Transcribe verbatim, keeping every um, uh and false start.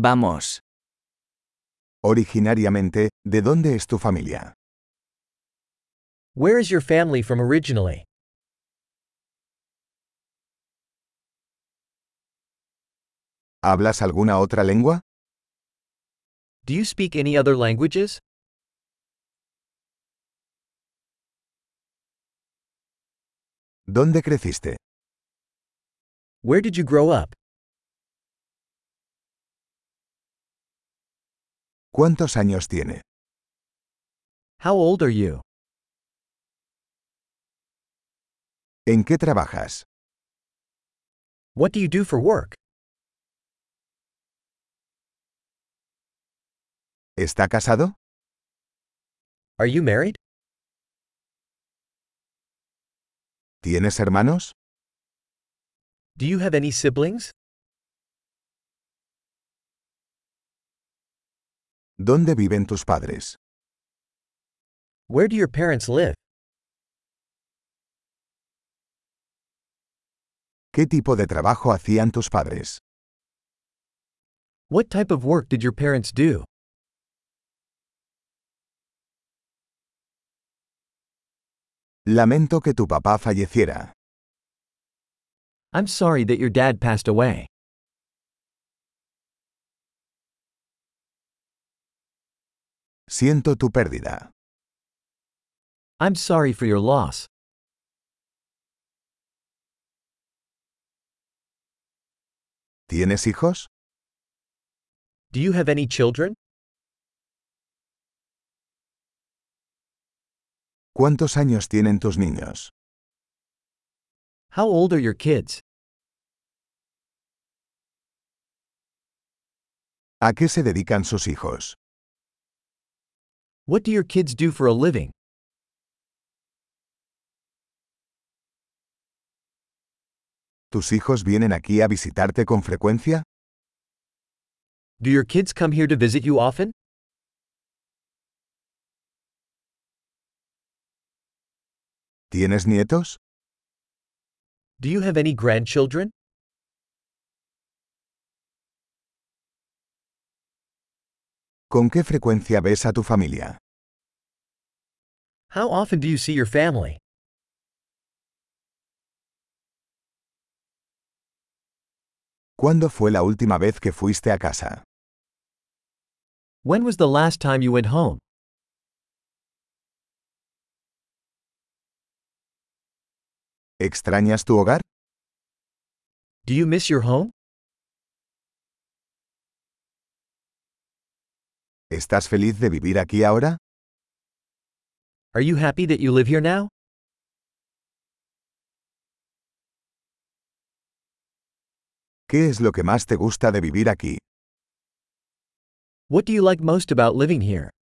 Vamos. Originariamente, ¿de dónde es tu familia? Where is your family from originally? ¿Hablas alguna otra lengua? Do you speak any other languages? ¿Dónde creciste? Where did you grow up? ¿Cuántos años tiene? How old are you? ¿En qué trabajas? What do you do for work? ¿Está casado? Are you married? ¿Tienes hermanos? Do you have any siblings? ¿Dónde viven tus padres? Where do your parents live? ¿Qué tipo de trabajo hacían tus padres? What type of work did your parents do? Lamento que tu papá falleciera. I'm sorry that your dad passed away. Siento tu pérdida. I'm sorry for your loss. ¿Tienes hijos? Do you have any children? ¿Cuántos años tienen tus niños? How old are your kids? ¿A qué se dedican sus hijos? What do your kids do for a living? ¿Tus hijos vienen aquí a visitarte con frecuencia? Do your kids come here to visit you often? ¿Tienes nietos? Do you have any grandchildren? ¿Con qué frecuencia ves a tu familia? How often do you see your family? ¿Cuándo fue la última vez que fuiste a casa? When was the last time you went home? ¿Extrañas tu hogar? Do you miss your home? ¿Estás feliz de vivir aquí ahora? Are you happy that you live here now? ¿Qué es lo que más te gusta de vivir aquí? What do you like most about living here?